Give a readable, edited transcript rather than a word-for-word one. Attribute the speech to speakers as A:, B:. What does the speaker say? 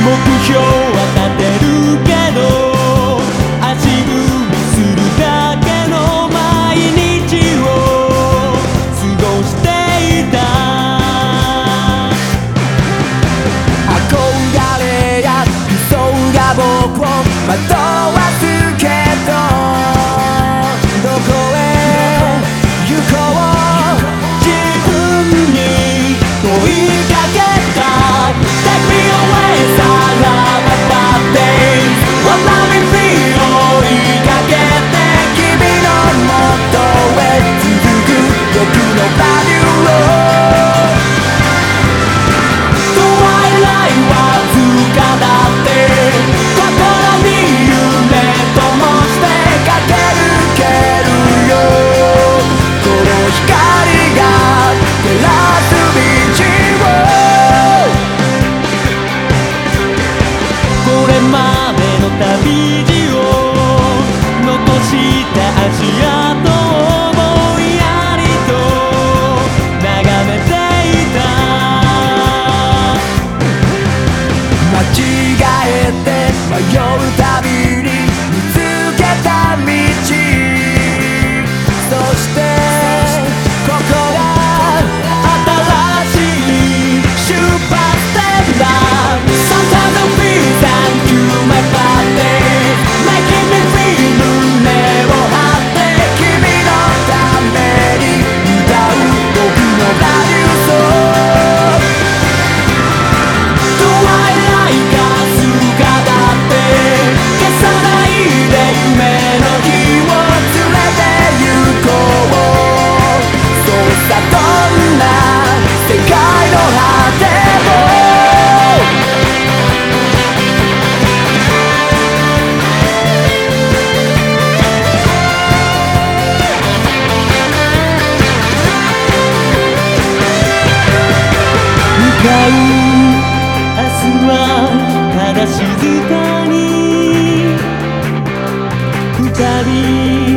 A: 目標は立てるけど足踏みするだけの毎日を過ごしていた。憧れや理想が僕を惑わすけど、どこへ行こう自分に問いかけた。 Take me away さらば bad days What me feel 追いかけて君の元へ続く僕のバデューを Twilight はつかだって心に夢灯して駆け抜けるよ。この光が照らす道をこれまでの旅路を残した足跡をぼんやりと眺めていた。間違えて迷うたびに見つけた道、そしてここが新しい出発点だ。 Sometimes I feel thank you my body Making me feel 胸を張って君のために歌う僕のラデューソー Twilight が姿って消さないで夢の日を連れて行こう。そうさどんな世界の果ても向かう明日はただ静かに二人